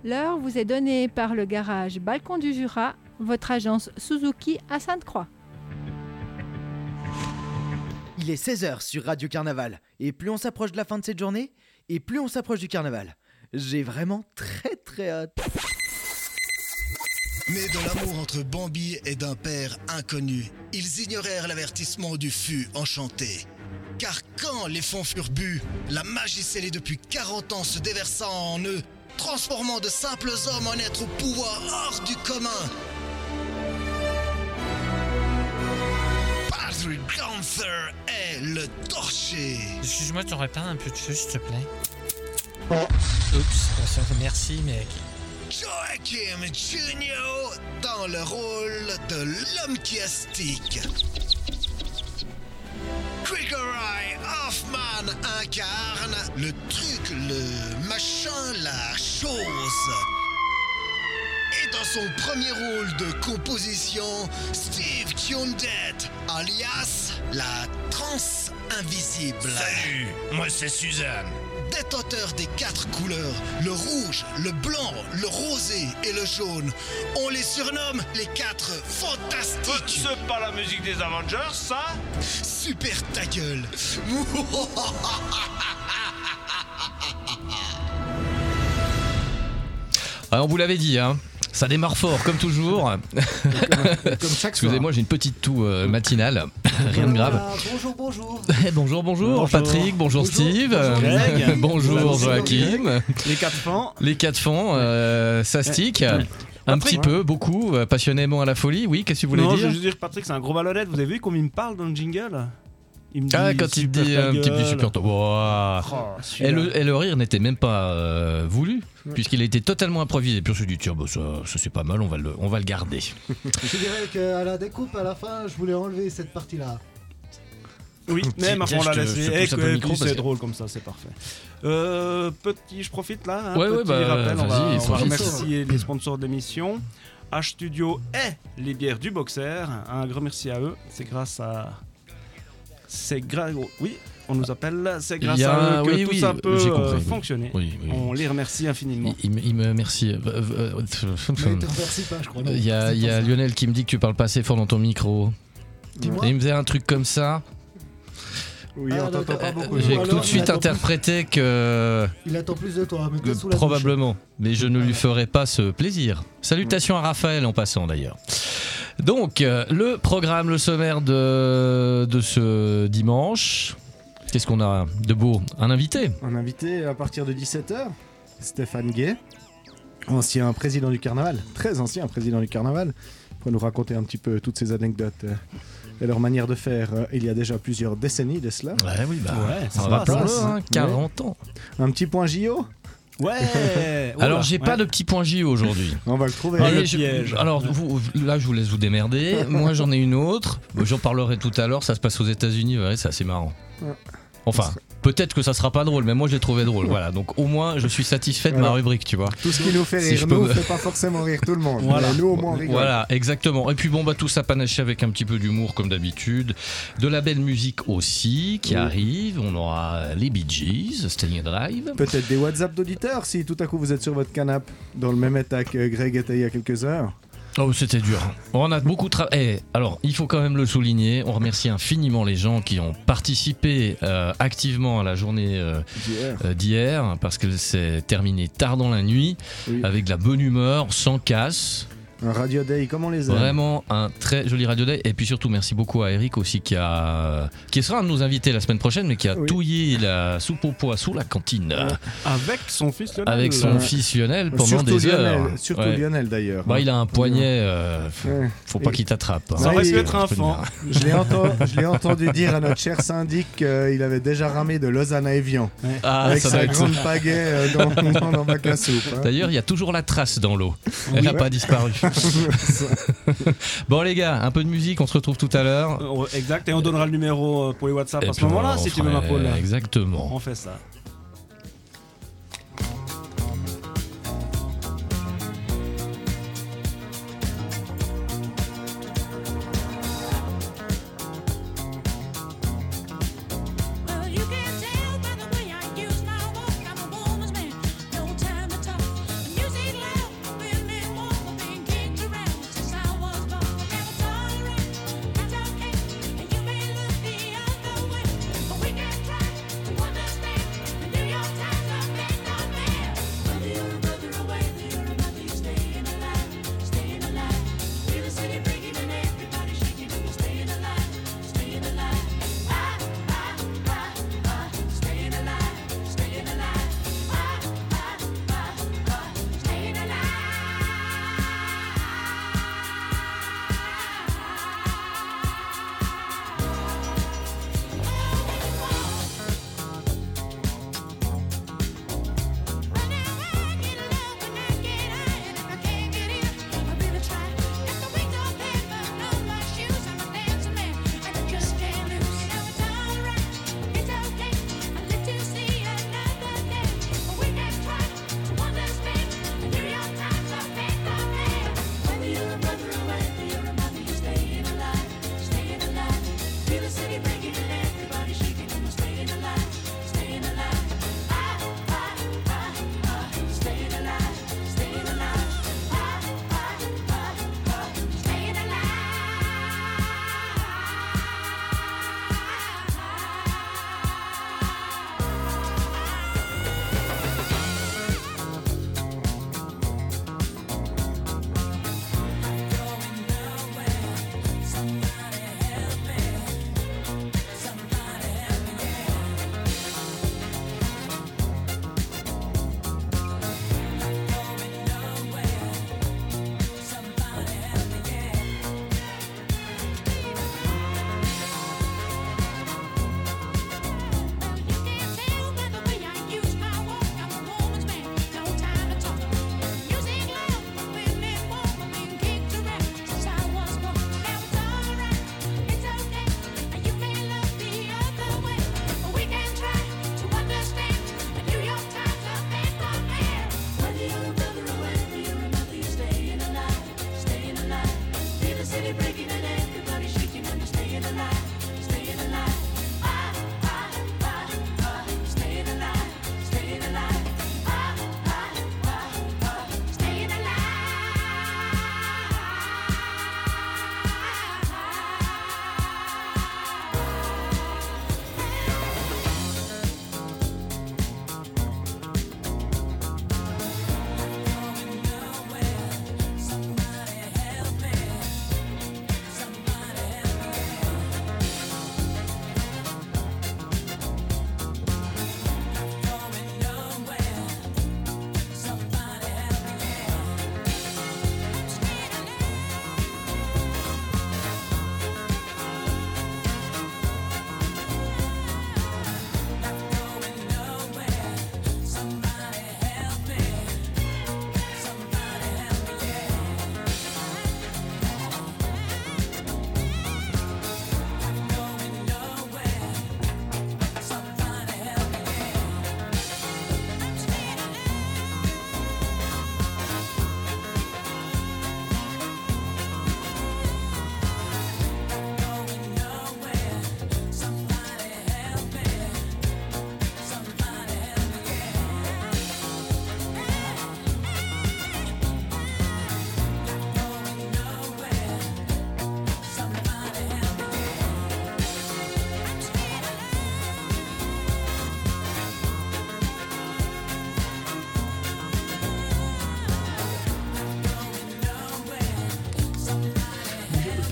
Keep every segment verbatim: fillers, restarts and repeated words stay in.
L'heure vous est donnée par le garage Balcon du Jura, votre agence Suzuki à Sainte-Croix. Il est seize heures sur Radio Carnaval, et plus on s'approche de la fin de cette journée, et plus on s'approche du carnaval. J'ai vraiment très très hâte. Mais dans l'amour entre Bambi et d'un père inconnu, ils ignorèrent l'avertissement du fût enchanté. Car quand les fonds furent bus, la magie scellée depuis quarante ans se déversa en eux, transformant de simples hommes en êtres au pouvoir hors du commun. Patrick Gunther est le torché. Excuse-moi, tu aurais pas un peu de feu, s'il te plaît? Oups, merci, mec. Joachim Junior dans le rôle de l'homme qui astique. Gregory Hoffman incarne le truc, le machin, la chose. Et dans son premier rôle de composition, Steve Tundet, alias la transe invisible. Salut, moi c'est Suzanne. Détenteur des quatre couleurs, le rouge, le blanc, le rosé et le jaune. On les surnomme les quatre fantastiques. C'est pas la musique des Avengers, ça? Super ta gueule. Ah, on vous l'avait dit, hein. Ça démarre fort, comme toujours. Comme, comme chaque Excusez-moi, j'ai une petite toux euh, matinale. Rien de grave. Voilà, bonjour, bonjour. bonjour, bonjour. Bonjour, Patrick. Bonjour, bonjour Steve. Bonjour, Greg. bonjour, bonjour Joachim. Les quatre fans. Les quatre fans, euh, ça stick. Un Patrick, petit peu, beaucoup, euh, passionnément à la folie. Oui, qu'est-ce que vous voulez non, dire? je veux juste dire, Patrick, c'est un gros ballonnette. Vous avez vu comme il me parle dans le jingle? Il me dit Ah, quand il dit un petit peu super top. Wow. Oh, et, le, et le rire n'était même pas euh, voulu, ouais. puisqu'il a été totalement improvisé. Puis on s'est dit, tiens, bah, ça, ça c'est pas mal, on va le, on va le garder. Je dirais qu'à la découpe, à la fin, je voulais enlever cette partie-là. Oui, mais ma Tiens, on l'a je te- laissé. je te Et pousse un peu le que- micro puis parce c'est que- drôle comme ça, c'est parfait. Euh, petit, je profite là. Un Ouais, ouais, petit bah, rappel. On va, vas-y, on va profite. remercier les sponsors d'émission. H Studio et les bières du Boxer. Un grand merci à eux. C'est grâce à. C'est grâce. Oui, on nous appelle. C'est grâce Il y a- à eux que oui, tout oui, ça peut j'ai compris, euh, oui. fonctionner. Oui, oui. On les remercie infiniment. Il, il me- il me remercie. Euh, euh, Mais il te remercie pas, je crois. non. Il y a, C'est il y pour a ça. Lionel qui me dit que tu parles pas assez fort dans ton micro. Dis-moi. Et il me faisait un truc comme ça. Oui, Ah, on t'entend d'accord. pas beaucoup. J'ai Ou alors, tout de il suite attend plus. interprété que, Il attend plus de toi, mais que sous la probablement, mais je ne lui ferai pas ce plaisir. Salutations à Raphaël en passant d'ailleurs. Donc, euh, le programme, le sommaire de, de ce dimanche. Qu'est-ce qu'on a de beau? Un invité. Un invité à partir de dix-sept heures, Stéphane Gay, ancien président du carnaval, très ancien président du carnaval, pour nous raconter un petit peu toutes ces anecdotes euh, et leur manière de faire euh, il y a déjà plusieurs décennies de cela. Ouais, oui, bah, Ouais, ça on va, va ça plus, va. hein, quarante ans. Un petit point J O, Ouais. Alors, Oula, j'ai ouais. pas de petit point J aujourd'hui. on va le trouver. Ah, le Et je- piège. alors, vous, là, je vous laisse vous démerder. Moi, j'en ai une autre. J'en parlerai tout à l'heure. Ça se passe aux États-Unis. Ouais, c'est assez marrant. Ouais. Enfin, peut-être que ça sera pas drôle, mais moi, j'ai trouvé drôle. Voilà. Donc, au moins, je suis satisfait de ma Voilà. rubrique, tu vois. Tout ce qui nous fait Si rire, je peux nous, me- fait pas forcément rire tout le monde. Voilà. Mais nous, au moins, on rigole. Voilà, exactement. Et puis bon, bah tout ça panaché avec un petit peu d'humour comme d'habitude. De la belle musique aussi qui Oui. arrive. On aura les Bee Gees, Staying Drive. Peut-être des WhatsApp d'auditeurs si tout à coup vous êtes sur votre canapé dans le même état que Greg était il y a quelques heures. Oh, c'était dur. On a beaucoup travaillé. Alors, il faut quand même le souligner. On remercie infiniment les gens qui ont participé euh, activement à la journée euh, D'hier. euh, d'hier, parce que c'est terminé tard dans la nuit, Oui. avec de la bonne humeur, sans casse. Un Radio Day, comme on les aime. Vraiment un très joli Radio Day. Et puis surtout, merci beaucoup à Eric aussi qui a, qui sera un de nos invités la semaine prochaine, mais qui a Oui. touillé la soupe au pois sous la cantine Avec son fils Lionel. avec son Ouais. fils Lionel pendant surtout des Lionel, heures. surtout Ouais. Lionel d'ailleurs. Bah, il a un poignet. euh, faut, Ouais. faut pas Et- qu'il t'attrape. hein. Ça aurait pu il- être un je peux le fan. dire. Je l'ai enten- je l'ai entendu dire à notre cher syndic qu'il avait déjà ramé de Lausanne à Evian Ah, avec ça doit sa être grande ça. pagaie euh, dans, dans, dans bac à soupe. hein. D'ailleurs, il y a toujours la trace dans l'eau. Elle n'a Ouais. pas disparu. Bon les gars, un peu de musique, on se retrouve tout à l'heure. Euh, Exact, et on donnera le numéro euh, pour les WhatsApp Et à ce puis, moment-là, on si tu veux, ma ferait- Paul. Exactement. On fait ça. Well, you can tell by the way I use my walk. I'm a woman's man, no time to talk. Music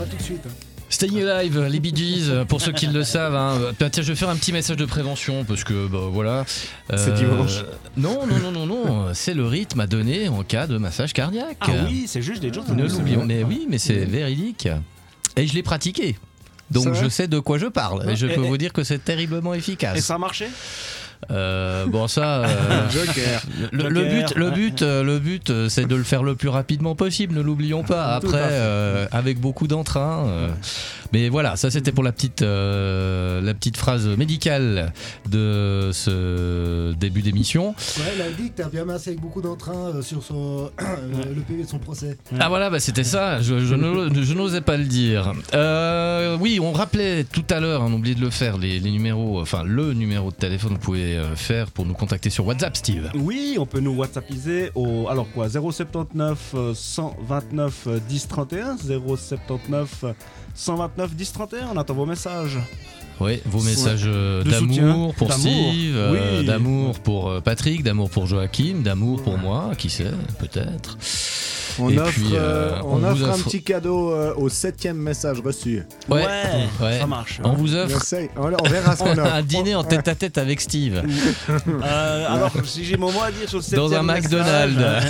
pas tout de suite. Hein. Staying Alive, les Bee Gees, pour ceux qui le savent. Hein. Tiens, je vais faire un petit message de prévention parce que, bah voilà. Euh, C'est dimanche. Non, non, non, non, non. C'est le rythme à donner en cas de massage cardiaque. Ah oui, c'est juste des gens. Ne l'oublions. Mais oui, mais c'est véridique. Et je l'ai pratiqué. Donc je sais de quoi je parle. Et je peux vous dire que c'est terriblement efficace. Et ça a marché ? Euh, bon ça, euh, Joker. Le, le but, le but, euh, le but, euh, c'est de le faire le plus rapidement possible. Ne l'oublions pas. Après, euh, avec beaucoup d'entrain. Euh, mais voilà, ça c'était pour la petite, euh, la petite phrase médicale de ce début d'émission. Ouais, elle a dit que t'as bien massé avec beaucoup d'entrain euh, sur son, euh, le P V de son procès. Ah voilà, bah c'était ça. Je, je, n'o- je n'osais pas le dire. Euh, oui, on rappelait tout à l'heure, on a oublié de le faire, les, les numéros, enfin le numéro de téléphone que vous pouvez euh, faire pour nous contacter sur WhatsApp, Steve. Oui, on peut nous WhatsAppiser au alors quoi zéro soixante-dix-neuf cent vingt-neuf dix trente et un zéro soixante-dix-neuf cent vingt-neuf dix trente et un. On attend vos messages. Oui, vos messages euh, De d'amour soutien, pour d'amour. Steve, euh, Oui. d'amour pour euh, Patrick, d'amour pour Joachim, d'amour pour moi, qui sait, peut-être. On Et offre, puis, euh, euh, on on offre vous un offre- petit cadeau euh, au septième message reçu. Ouais, Ouais, ouais. ça marche. On vous On offre essaye. On on verra ce qu'on offre. un dîner en tête à tête avec Steve Euh, alors, si j'ai mon mot à dire sur le septième dans un message, McDonald's.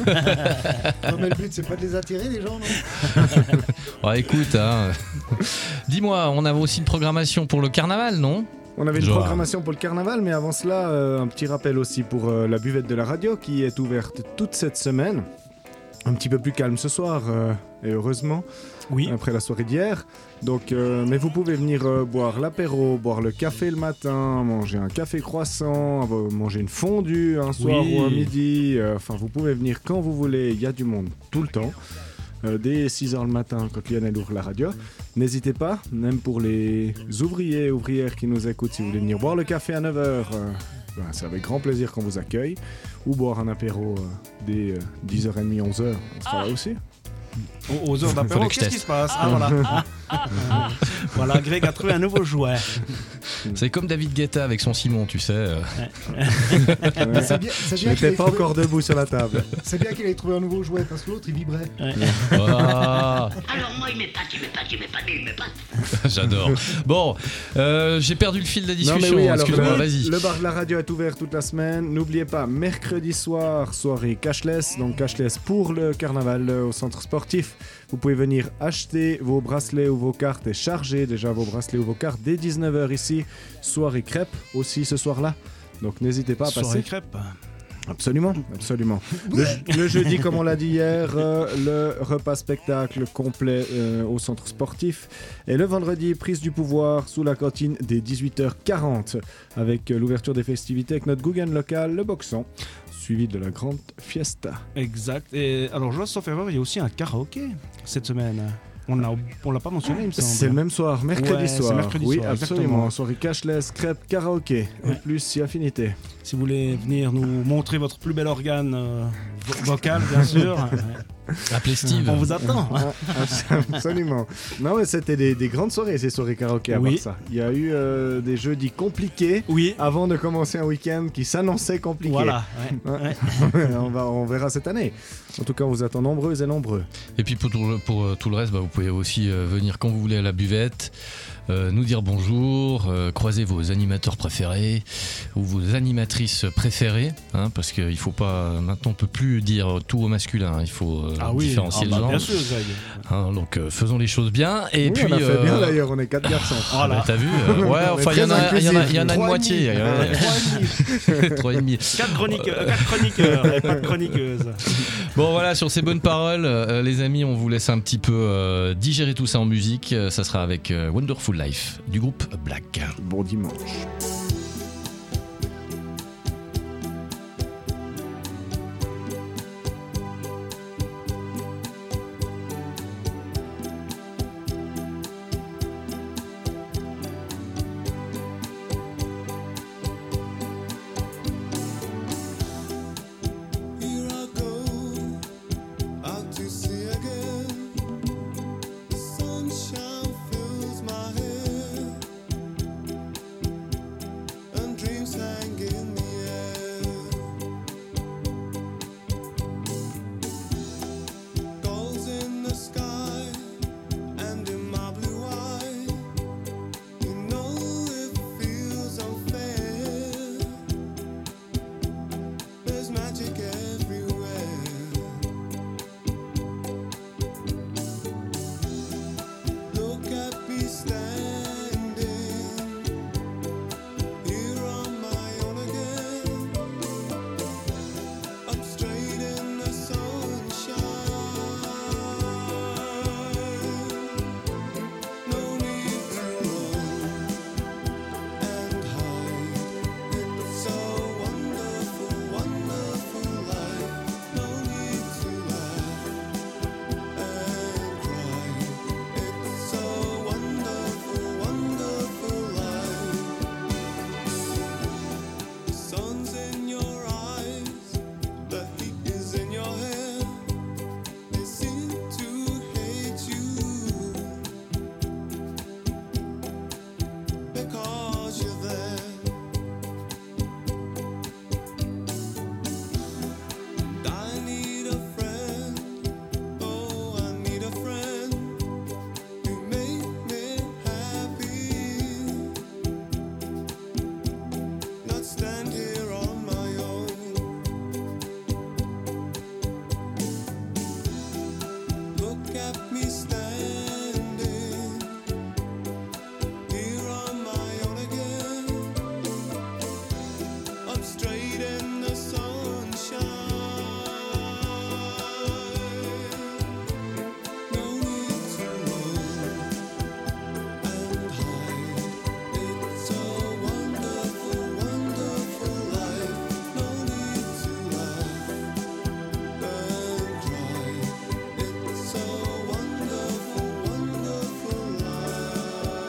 Non, mais le but, c'est pas de les attirer, les gens, non? Ouais, écoute, hein. Dis-moi, on avait aussi une programmation pour le carnaval, non? On avait une Genre. programmation pour le carnaval, mais avant cela, euh, un petit rappel aussi pour euh, la buvette de la radio qui est ouverte toute cette semaine. Un petit peu plus calme ce soir, euh, et heureusement, Oui. après la soirée d'hier. Donc, euh, mais vous pouvez venir euh, boire l'apéro, boire le café le matin, manger un café croissant, euh, manger une fondue un soir Oui. ou un midi. euh, Enfin, vous pouvez venir quand vous voulez, il y a du monde tout le temps. Euh, dès six heures le matin, quand Lionel ouvre la radio. N'hésitez pas, même pour les ouvriers et ouvrières qui nous écoutent, si vous voulez venir boire le café à neuf heures, euh, ben, c'est avec grand plaisir qu'on vous accueille. Ou boire un apéro euh, dès euh, dix heures trente, onze heures, on sera là aussi. Aux, aux heures Fallait d'apéro, que je qu'est-ce qui teste. se passe Ah voilà. Voilà, Greg a trouvé un nouveau jouet. C'est comme David Guetta avec son Simon, tu sais. euh. Mais c'est bien, c'est Je bien qu'il n'étais ait pas trouvé- encore debout sur la table. c'est bien qu'il ait trouvé un nouveau jouet, parce que l'autre, il vibrait. Ah, Alors moi, il m'épate, il m'épate, il m'épate, il m'épate. j'adore. Bon, euh, j'ai perdu le fil de la Non, mais discussion. oui, alors, Excuse-moi, le, vas-y. le bar de la radio est ouvert toute la semaine. N'oubliez pas, mercredi soir, soirée cashless. Donc cashless pour le carnaval euh, au centre sportif. Vous pouvez venir acheter vos bracelets ou vos cartes et charger déjà vos bracelets ou vos cartes dès dix-neuf heures ici. Soirée crêpe aussi ce soir-là. Donc n'hésitez pas à Soirée passer. crêpe. Absolument, absolument. Le, le jeudi, comme on l'a dit hier, euh, le repas spectacle complet euh, au centre sportif. Et le vendredi, prise du pouvoir sous la cantine dès dix-huit heures quarante avec euh, l'ouverture des festivités avec notre Guggen local, le Boxon, suivi de la grande fiesta. Exact. Et alors, je vois, sauf erreur, il y a aussi un karaoké cette semaine. On l'a, on l'a pas mentionné, il me semble. C'est le même soir, mercredi Ouais, c'est soir. mercredi oui, soir, absolument. exactement. Soirée cashless, crêpes, karaoké. Et Ouais. plus si affinité. Si vous voulez venir nous montrer votre plus bel organe euh, vo- vocal, bien sûr, Appelez Steve. on vous attend. Ah, absolument. Non, mais c'était des, des grandes soirées, ces soirées karaoké à Oui. part ça. Il y a eu euh, des jeudis compliqués Oui, avant de commencer un week-end qui s'annonçait compliqué. voilà. ouais, ouais. on, va, on verra cette année. En tout cas, on vous attend nombreux et nombreux. Et puis pour tout, le- pour euh, tout le reste, bah, vous pouvez aussi euh, venir quand vous voulez à la buvette, euh, nous dire bonjour, euh, croiser vos animateurs préférés ou vos animatrices préférées, hein, parce qu'il faut pas. Maintenant, on peut plus dire tout au masculin. hein, il faut euh, Ah oui, différencier ah le bah, genre. bien sûr, Greg. hein, donc euh, faisons les choses bien. Et oui, puis on a fait euh, bien d'ailleurs, on est quatre garçons. ah, bah, t'as vu euh, Ouais, On est enfin il y en a, très il y en a, il y en a inclusif. une Trois et moitié. demi. ouais. Trois et demi. Quatre chroniqueurs, quatre chroniqueurs et pas de chroniqueuses. Bon voilà, sur ces bonnes paroles, euh, les amis, on vous laisse un petit peu euh, digérer tout ça en musique. Euh, Ça sera avec euh, Wonderful Life du groupe Black. Bon dimanche. Here I go, out to sea again. The sunshine fills my head. traffic everywhere. Look at me standing here on my own again. I'm straight in the sunshine. No need to run and hide. It's a wonderful, wonderful life. No need to laugh and cry. It's a wonderful, wonderful life. The sun's in your eyes, the heat is in your hair. They seem to hate you because you're there. And I need a friend, oh, I need a friend to make me happy. Not stand here on my own. Look at me standing here on my own again. I'm straight in the sunshine. No need to run and hide. It's a wonderful, wonderful life. No need to laugh and cry. It's a wonderful, wonderful life.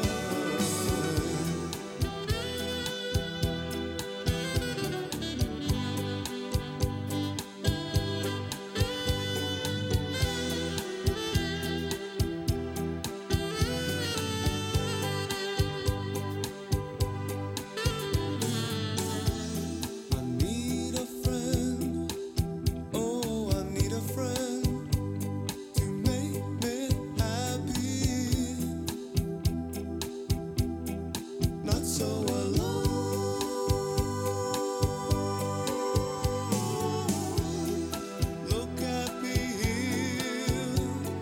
I need a friend, oh, I need a friend to make me happy. Not so alone. Look at me here,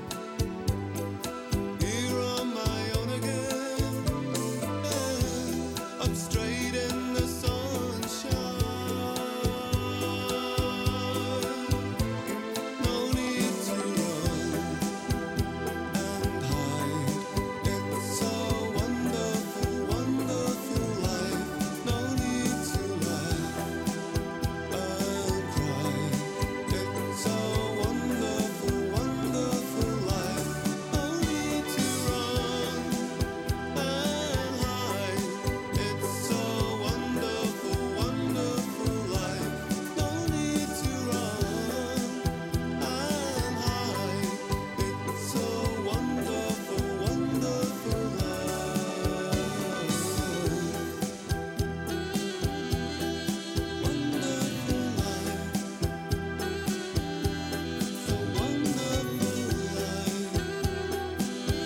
here on my own again. I'm straight in the sunshine. No need to run and hide. It's a wonderful, wonderful life. No need to laugh and cry. It's a wonderful, wonderful life. No need to run and hide. It's a wonderful, wonderful life. No need to run and hide. It's a wonderful, wonderful life. Wonderful life. It's a wonderful life.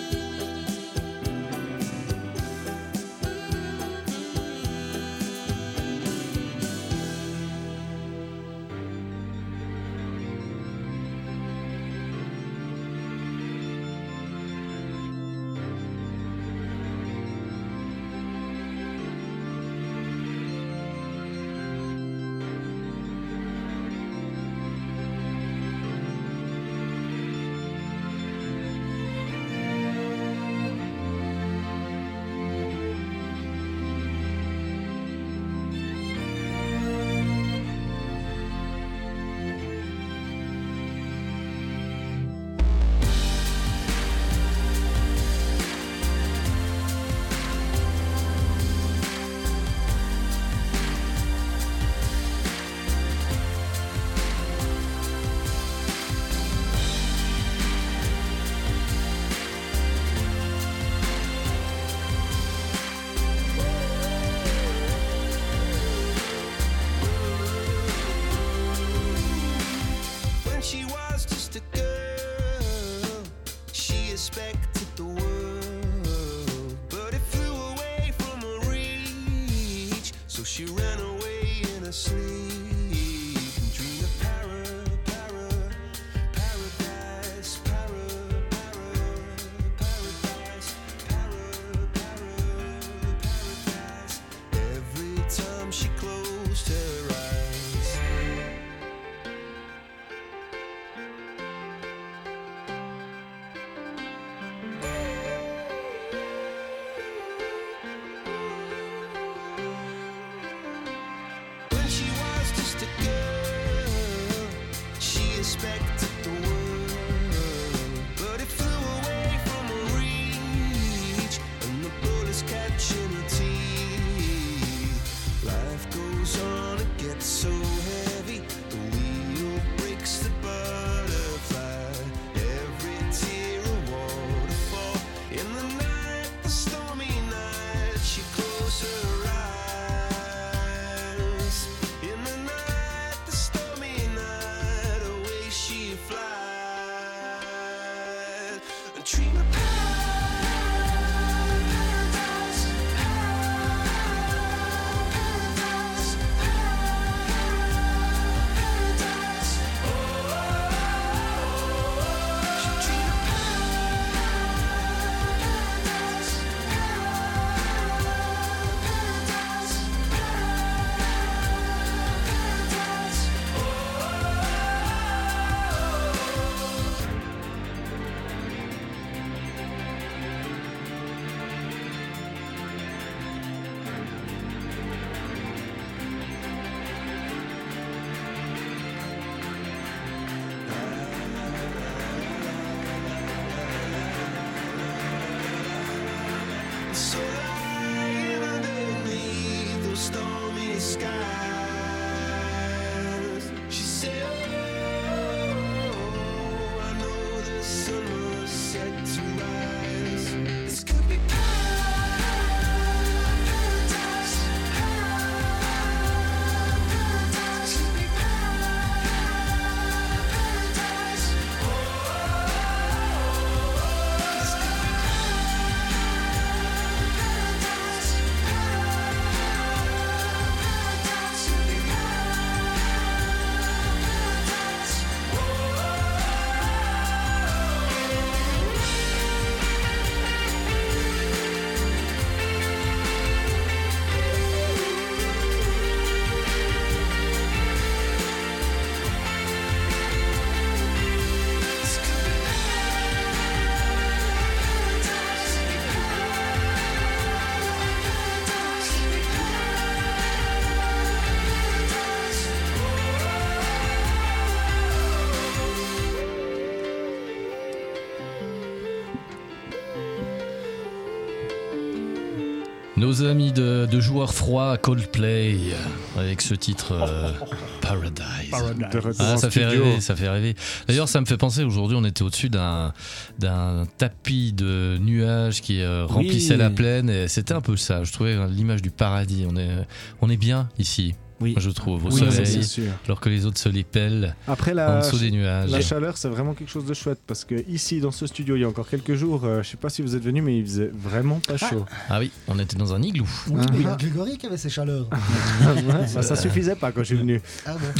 When she was just a girl, she expected the world, but it flew away from her reach. So she ran away in her sleep and dreamed of expected the world, but it flew away from her reach, and the bullets catching her teeth. Life goes on, it gets so heavy, the wheel breaks the butterfly, every tear a waterfall. In the night, the stormy night, she closed her eyes. In the night, the stormy night, away she flies. And dream of paradise, paradise, paradise. Oh, she dreamed of paradise, so lying underneath those stormy skies, she said, oh, I know the sun was set to rise. This could be paradise, paradise, could be paradise. Oh, this could be Nos amis de, de joueurs froids Coldplay avec ce titre euh, Paradise. Paradise. De retour Ah, en ça fait studio. rêver, ça fait rêver. D'ailleurs, ça me fait penser, aujourd'hui, on était au-dessus d'un d'un tapis de nuages qui euh, remplissait la plaine, et c'était un peu ça. Je trouvais l'image du paradis. On est, on est bien ici. Oui. Je trouve, au Oui, ça, soleil, c'est sûr. alors que les autres se les pellent Après en la, dessous des nuages. la chaleur, c'est vraiment quelque chose de chouette parce que ici, dans ce studio, il y a encore quelques jours, euh, je sais pas si vous êtes venus, mais il faisait vraiment pas chaud. Ah oui, on était dans un igloo. Oui, Ah. il y a Grégory qui avait ses chaleurs. Bah, ça suffisait pas quand je suis venu. Ah bon.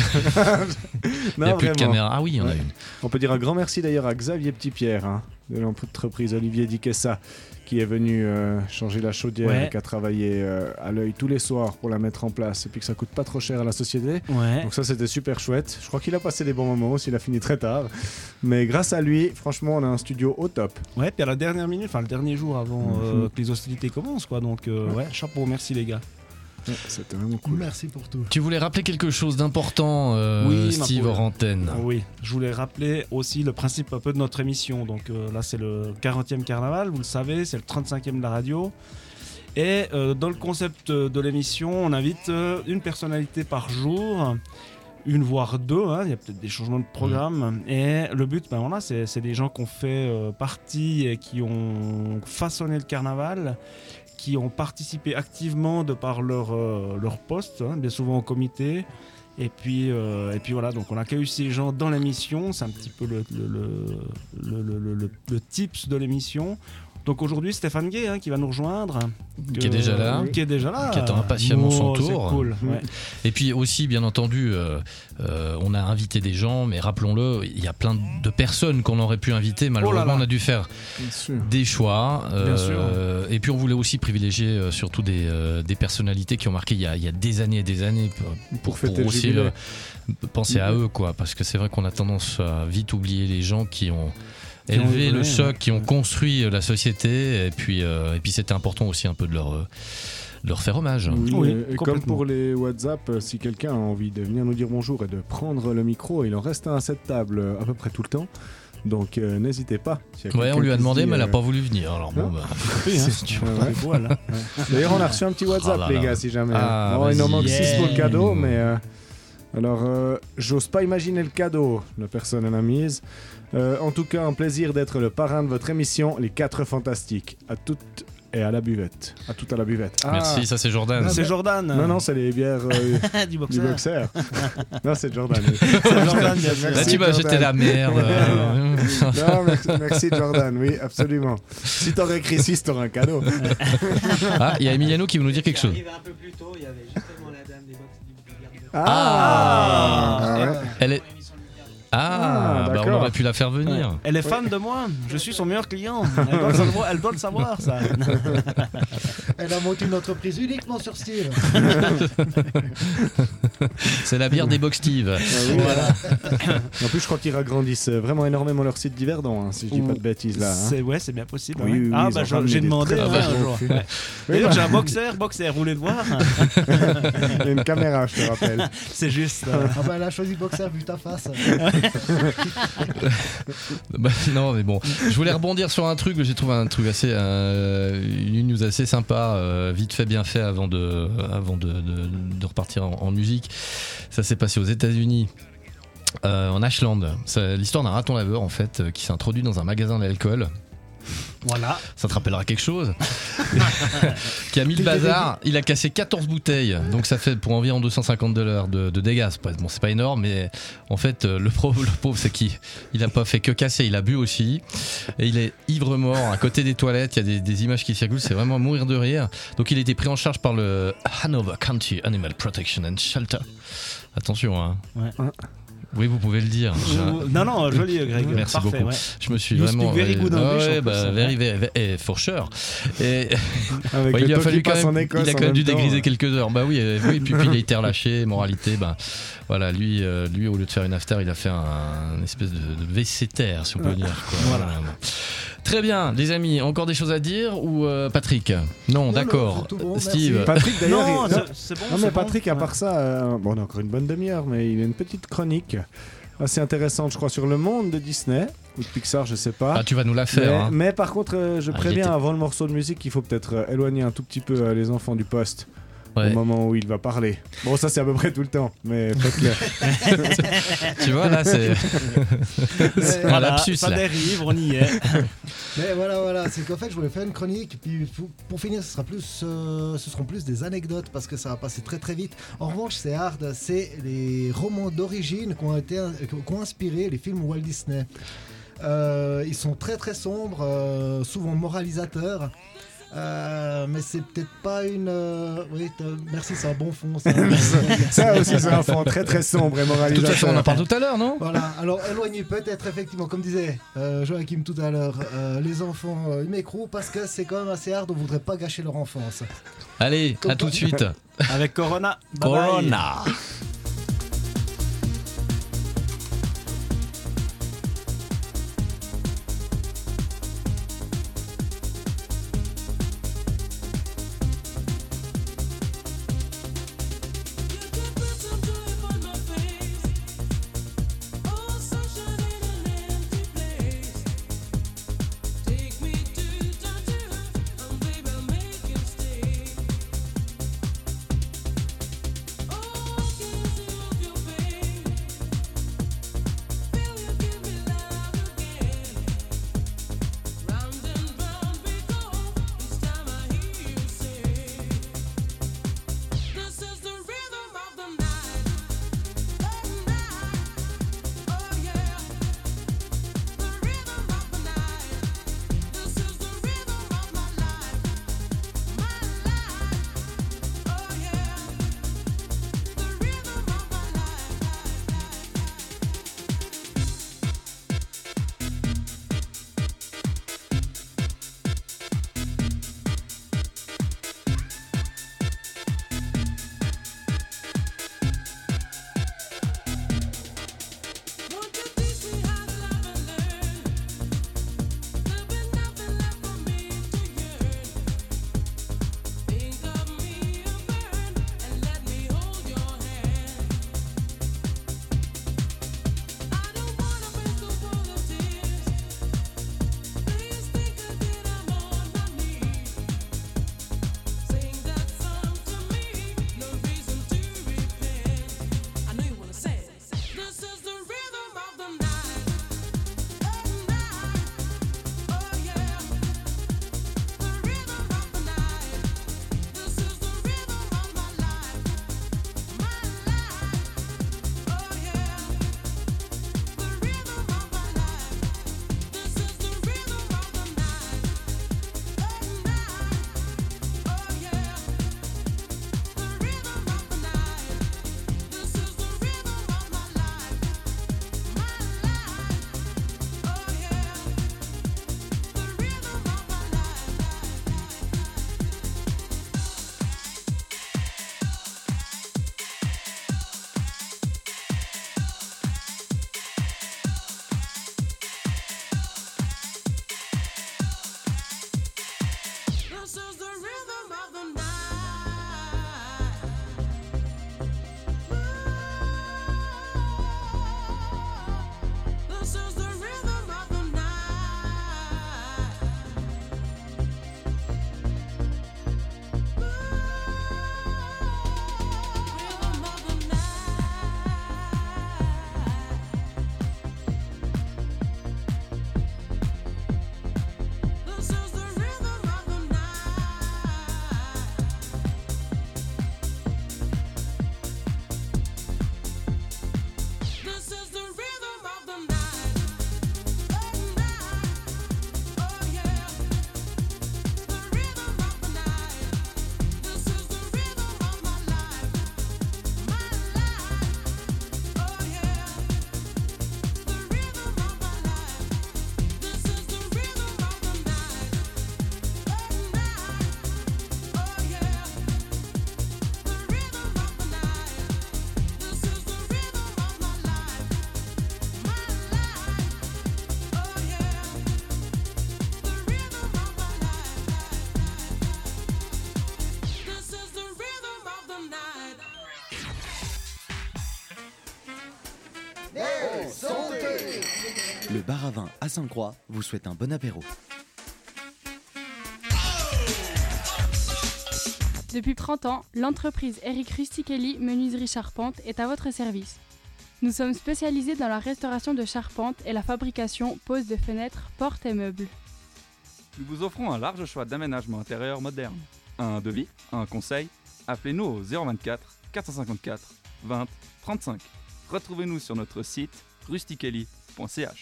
Il n'y a Non, plus de vraiment. caméra. Ah oui, il y en a Ouais. une. On peut dire un grand merci d'ailleurs à Xavier Petitpierre, hein, de l'entreprise Olivier Diquessa, qui est venu euh, changer la chaudière Ouais. et qui a travaillé euh, à l'œil tous les soirs pour la mettre en place et puis que ça coûte pas trop cher à la société. Ouais. Donc ça c'était super chouette. Je crois qu'il a passé des bons moments aussi, il a fini très tard. Mais grâce à lui, franchement, on a un studio au top. Ouais, puis à la dernière minute, enfin le dernier jour avant euh, Mhm. que les hostilités commencent, quoi. Donc, euh, ouais, chapeau, merci les gars. Ouais, c'était vraiment cool. Merci pour tout. Tu voulais rappeler quelque chose d'important, euh, Oui, ma Steve, poule. hors antenne. Oui, je voulais rappeler aussi le principe un peu de notre émission. Donc euh, là, c'est le quarantième carnaval, vous le savez, c'est le trente-cinquième de la radio. Et euh, dans le concept de l'émission, on invite euh, une personnalité par jour, une voire deux, hein, il y a peut-être des changements de programme. Et le but, ben voilà, c'est c'est des gens qui ont fait euh, partie et qui ont façonné le carnaval, qui ont participé activement de par leur, euh, leur poste, hein, bien souvent au comité. Et puis, euh, et puis voilà, donc on accueille ces gens dans l'émission, c'est un petit peu le, le, le, le, le, le- le tips de l'émission. Donc aujourd'hui, Stéphane Gay hein, qui va nous rejoindre. Qui est déjà là. Qui est déjà là. Qui attend impatiemment son Oh, c'est tour. cool, ouais. Et puis aussi, bien entendu, euh, euh, on a invité des gens, mais rappelons-le, il y a plein de personnes qu'on aurait pu inviter. Malheureusement, Oh là là. on a dû faire Bien sûr. des choix. Bien euh, et puis on voulait aussi privilégier euh, surtout des, euh, des personnalités qui ont marqué il y a, il y a des années et des années pour, Pour fêter le aussi jubilé. euh, penser à eux, quoi. Parce que c'est vrai qu'on a tendance à vite oublier les gens qui ont Qui ont élevé évolué, le socle, ouais. qui ont construit euh, la société. Et puis, euh, et puis c'était important aussi un peu de leur, euh, leur faire hommage. Oui, Oui, euh, et comme complètement. pour les WhatsApp, euh, si quelqu'un a envie de venir nous dire bonjour et de prendre le micro, il en reste un à cette table euh, à peu près tout le temps. Donc euh, n'hésitez pas. S'il y a Ouais, quelqu'un on lui a qui se demandé, dit, mais elle a euh, pas voulu venir. Alors bon, non. bah, Oui, hein. c'est dur. Ouais, ouais. C'est beau, là. D'ailleurs, on a reçu un petit WhatsApp, Oh là les là. gars, si jamais. Ah, Bon, il en vas-y. manque six pour le Yeah. cadeau, mais. euh, alors, euh, j'ose pas imaginer le cadeau, la personne en a mise. Euh, en tout cas, un plaisir d'être le parrain de votre émission, Les quatre Fantastiques. À toutes et à la buvette. À tout à la buvette. Ah, Merci, ça c'est Jordan. C'est Jordan. Non, non, c'est les bières euh, du du boxeur. boxer. Non, c'est Jordan. oui. C'est Jordan, bien sûr. Là, Merci, tu m'as Jordan. jeté la merde. euh. Non, merci, merci Jordan, oui, absolument. Si t'aurais écrit six, t'aurais un cadeau. Ah, il y a Emiliano qui veut nous dire quelque chose. Arrivé un peu plus tôt, il y avait justement la dame des box du du garde. Ah, ah ouais. Elle est. Ah, Ah, bah on d'accord. aurait pu la faire venir. Elle est fan de moi, je suis son meilleur client. Elle doit le savoir, elle doit le savoir ça. Elle a monté une entreprise uniquement sur Steve. C'est la bière des Box Steve. Ah oui, voilà. En plus, je crois qu'ils agrandissent vraiment énormément leur site d'Yverdon, hein, si je dis pas de bêtises là. hein. C'est ouais, c'est bien possible. Oui, ouais. oui, ah ils bah ont je- ramené j'ai des demandé très hein, bons un jour. films. Ouais. D'ailleurs, j'ai un boxer, boxer, vous voulez le voir? Il y a une caméra, je te rappelle. C'est juste. euh, Ah bah elle a choisi boxer vu ta face. Bah, non, mais bon. Je voulais rebondir sur un truc. J'ai trouvé un truc assez. Euh, une news assez sympa, euh, vite fait, bien fait, avant de, avant de, de, de repartir en, en musique. Ça s'est passé aux États-Unis. Euh, en Ashland, c'est l'histoire d'un raton laveur en fait euh, qui s'est introduit dans un magasin d'alcool. Voilà. Ça te rappellera quelque chose. Qui a mis le bazar. Il a cassé quatorze bouteilles. Donc ça fait pour environ deux cent cinquante dollars de, de dégâts. C'est pas, bon, c'est pas énorme, mais en fait, euh, le pauvre, le pauvre c'est qu'il il a pas fait que casser, il a bu aussi. Et il est ivre-mort à côté des toilettes. Il y a des, des images qui circulent. C'est vraiment à mourir de rire. Donc il a été pris en charge par le Hanover County Animal Protection and Shelter. Attention, hein. Ouais. Oui, vous pouvez le dire. Ou- Non, non, joli, Greg. Merci Parfait, beaucoup. ouais. Je me suis You vraiment. speak very good euh, English, ouais, en bah, plus, hein. very, very, very- eh, for sure. Et Avec ouais, le il a taux fallu qui quand passe en même. Écosse Il a en quand même dû même temps, dégriser ouais. quelques heures. Bah oui, euh, oui. Puis, puis il a été relâché. Moralité, bah voilà, lui, euh, lui au lieu de faire une after, il a fait un, un espèce de, de V C terre, si on peut dire. Quoi. Voilà. Très bien, les amis. Encore des choses à dire ou euh, Patrick? Non, non, d'accord. c'est tout bon, Steve. merci. Patrick, d'ailleurs. Non, il- c'est- c'est bon. Non, c'est mais bon. Patrick, à Ouais. part ça, euh, bon, on a encore une bonne demi-heure, mais il a une petite chronique assez intéressante, je crois, sur le monde de Disney ou de Pixar, je sais pas. Ah, tu vas nous la mais, faire. hein. mais par contre, euh, je Ah, il préviens était- avant le morceau de musique qu'il faut peut-être euh, éloigner un tout petit peu euh, les enfants du poste Ouais. au moment où il va parler. Bon, ça c'est à peu près tout le temps, mais faites-le. Tu vois, là, c'est. c'est un Voilà, lapsus, ça là. dérive, on y est. Mais voilà, voilà, c'est qu'en fait, je voulais faire une chronique. Puis pour, pour finir, ce sera plus, euh, ce seront plus des anecdotes parce que ça va passer très très vite. En revanche, c'est hard, c'est les romans d'origine qui ont été, qui ont inspiré les films Walt Disney. Euh, ils sont très très sombres, euh, souvent moralisateurs. Euh, mais c'est peut-être pas une. euh, Oui, t'as- merci, c'est un bon fond. Ça, Ça aussi, c'est un fond très très sombre et De toute moralisateur. façon, on en parle tout à l'heure, non? Voilà, alors éloignez peut-être effectivement, comme disait euh, Joachim tout à l'heure, euh, les enfants euh, m'écrou parce que c'est quand même assez hard, on voudrait pas gâcher leur enfance. Allez, à tout de suite. Avec Corona. Bye bye. Corona. Oh, Le bar à vin à Sainte-Croix vous souhaite un bon apéro. Depuis trente ans, l'entreprise Eric Rustichelli Menuiserie Charpente est à votre service. Nous sommes spécialisés dans la restauration de charpente et la fabrication, pose de fenêtres, portes et meubles. Nous vous offrons un large choix d'aménagements intérieurs modernes. Un devis, un conseil, appelez-nous au zéro vingt-quatre quatre cent cinquante-quatre vingt trente-cinq. Retrouvez-nous sur notre site rustichelli point c h.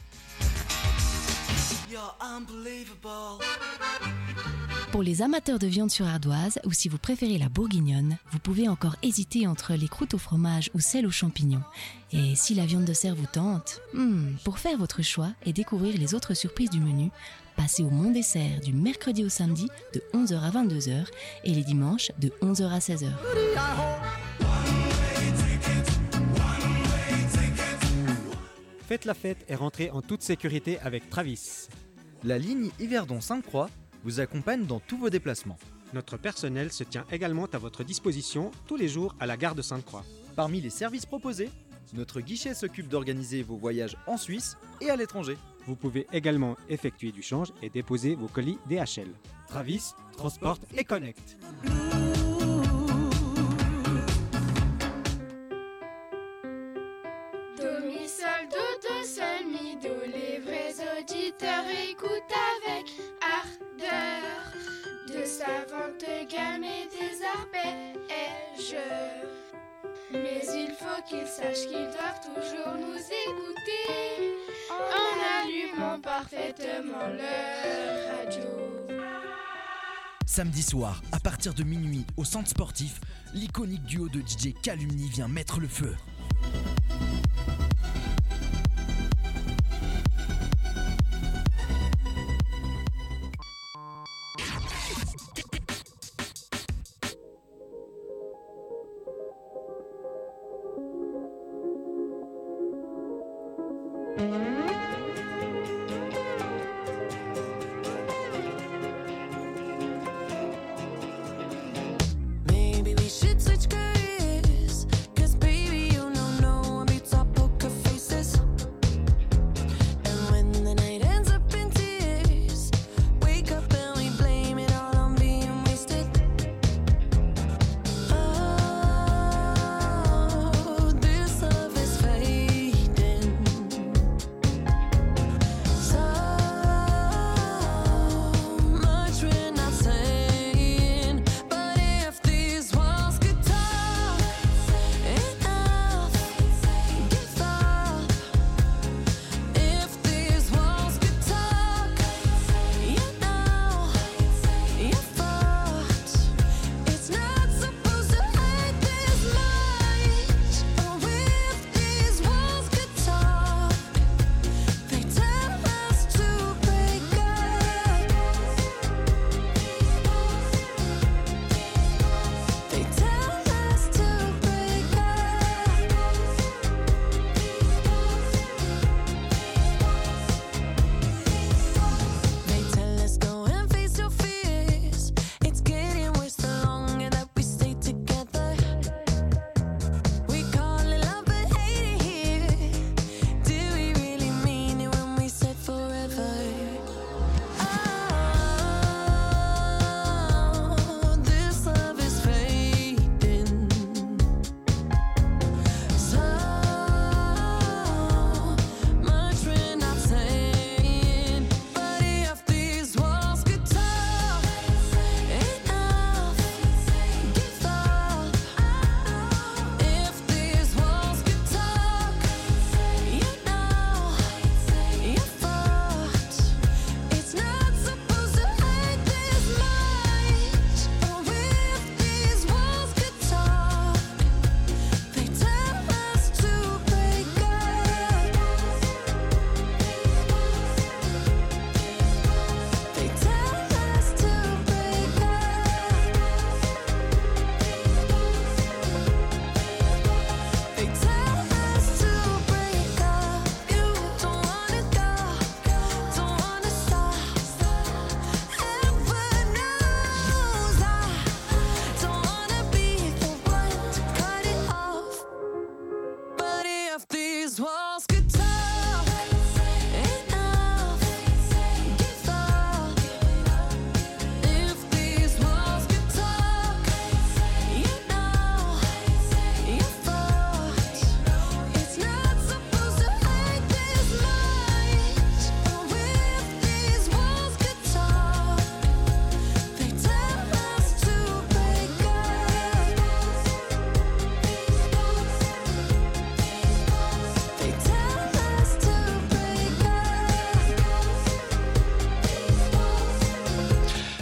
Pour les amateurs de viande sur ardoise, ou si vous préférez la bourguignonne, vous pouvez encore hésiter entre les croûtes au fromage ou celles aux champignons. Et si la viande de cerf vous tente, hmm, pour faire votre choix et découvrir les autres surprises du menu, passez au Mont des Cerfs du mercredi au samedi de onze heures à vingt-deux heures et les dimanches de onze heures à seize heures. Faites la fête et rentrez en toute sécurité avec Travis. La ligne Yverdon-Sainte-Croix vous accompagne dans tous vos déplacements. Notre personnel se tient également à votre disposition tous les jours à la gare de Sainte-Croix. Parmi les services proposés, notre guichet s'occupe d'organiser vos voyages en Suisse et à l'étranger. Vous pouvez également effectuer du change et déposer vos colis D H L. Travis, transporte et connecte. Do, mi, sol, do, do, sol, mi, do. Les vrais auditeurs écoutent avec ardeur de savantes gammes et des arpèges. Mais il faut qu'ils sachent qu'ils doivent toujours nous écouter en allumant parfaitement leur radio. Samedi soir, à partir de minuit, au centre sportif, l'iconique duo de D J Calumni vient mettre le feu. Maybe we should switch careers, 'cause baby you know no one beats our poker faces. And when the night ends up in tears, wake up and we blame it all on being wasted. Oh, this love is fading.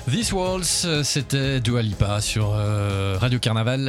This Waltz, c'était Dua Lipa sur euh, Radio Carnaval.